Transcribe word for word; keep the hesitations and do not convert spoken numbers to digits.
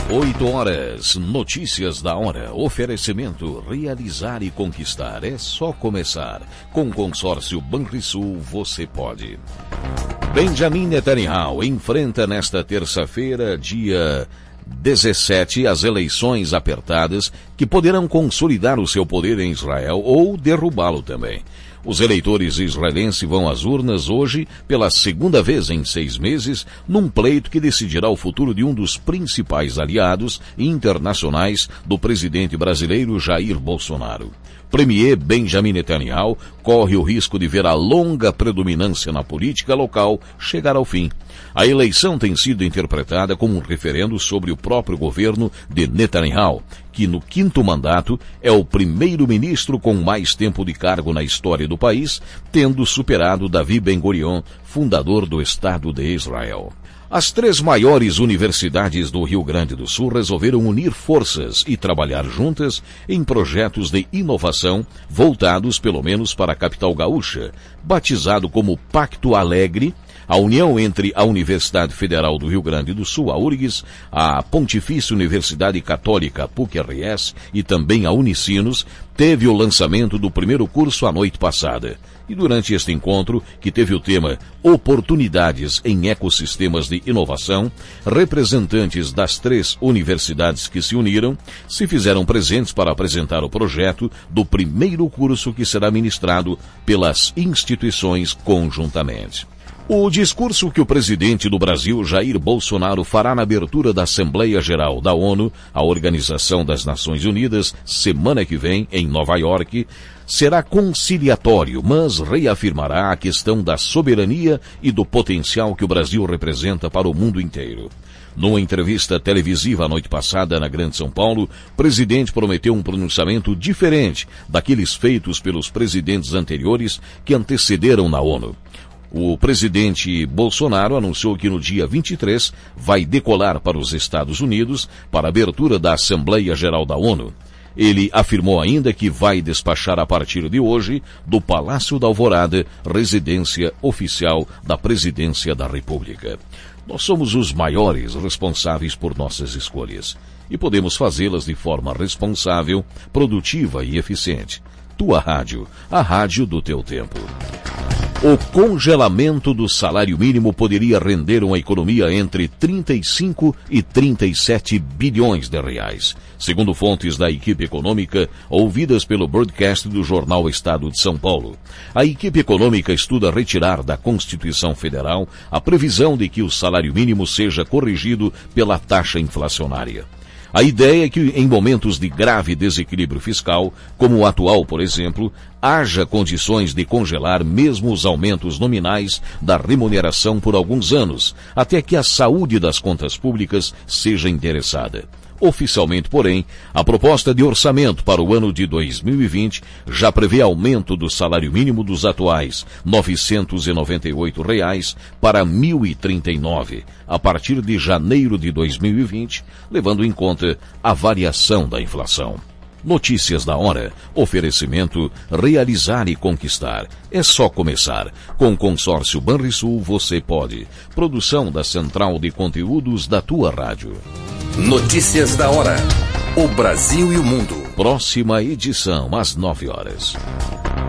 Oito horas, notícias da hora, oferecimento, realizar e conquistar, é só começar. Com o consórcio Banrisul você pode. Benjamin Netanyahu enfrenta nesta terça-feira, dia dezessete, as eleições apertadas que poderão consolidar o seu poder em Israel ou derrubá-lo também. Os eleitores israelenses vão às urnas hoje pela segunda vez em seis meses, num pleito que decidirá o futuro de um dos principais aliados internacionais do presidente brasileiro Jair Bolsonaro. Premier Benjamin Netanyahu corre o risco de ver a longa predominância na política local chegar ao fim. A eleição tem sido interpretada como um referendo sobre o próprio governo de Netanyahu, que no quinto mandato é o primeiro-ministro com mais tempo de cargo na história do país, tendo superado Davi Ben-Gurion, fundador do Estado de Israel. As três maiores universidades do Rio Grande do Sul resolveram unir forças e trabalhar juntas em projetos de inovação voltados pelo menos para a capital gaúcha, batizado como Pacto Alegre. A união entre a Universidade Federal do Rio Grande do Sul, a U R G S, a Pontifícia Universidade Católica, P U C R S, e também a Unicinos, teve o lançamento do primeiro curso a noite passada. E durante este encontro, que teve o tema Oportunidades em Ecossistemas de Inovação, representantes das três universidades que se uniram se fizeram presentes para apresentar o projeto do primeiro curso que será ministrado pelas instituições conjuntamente. O discurso que o presidente do Brasil, Jair Bolsonaro, fará na abertura da Assembleia Geral da ONU, a Organização das Nações Unidas, semana que vem, em Nova York, será conciliatório, mas reafirmará a questão da soberania e do potencial que o Brasil representa para o mundo inteiro. Numa entrevista televisiva a noite passada na Grande São Paulo, o presidente prometeu um pronunciamento diferente daqueles feitos pelos presidentes anteriores que antecederam na ONU. O presidente Bolsonaro anunciou que no dia vinte e três vai decolar para os Estados Unidos para a abertura da Assembleia Geral da ONU. Ele afirmou ainda que vai despachar a partir de hoje do Palácio da Alvorada, residência oficial da Presidência da República. Nós somos os maiores responsáveis por nossas escolhas e podemos fazê-las de forma responsável, produtiva e eficiente. Tua rádio, a rádio do teu tempo. O congelamento do salário mínimo poderia render uma economia entre trinta e cinco e trinta e sete bilhões de reais, segundo fontes da equipe econômica ouvidas pelo broadcast do jornal Estado de São Paulo. A equipe econômica estuda retirar da Constituição Federal a previsão de que o salário mínimo seja corrigido pela taxa inflacionária. A ideia é que, em momentos de grave desequilíbrio fiscal, como o atual, por exemplo, haja condições de congelar mesmo os aumentos nominais da remuneração por alguns anos, até que a saúde das contas públicas seja interessada. Oficialmente, porém, a proposta de orçamento para o ano de dois mil e vinte já prevê aumento do salário mínimo dos atuais novecentos e noventa e oito reais para mil e trinta e nove, a partir de janeiro de dois mil e vinte, levando em conta a variação da inflação. Notícias da hora, oferecimento, realizar e conquistar. É só começar. Com o consórcio Banrisul você pode. Produção da Central de Conteúdos da tua rádio. Notícias da hora. O Brasil e o mundo. Próxima edição, às nove horas.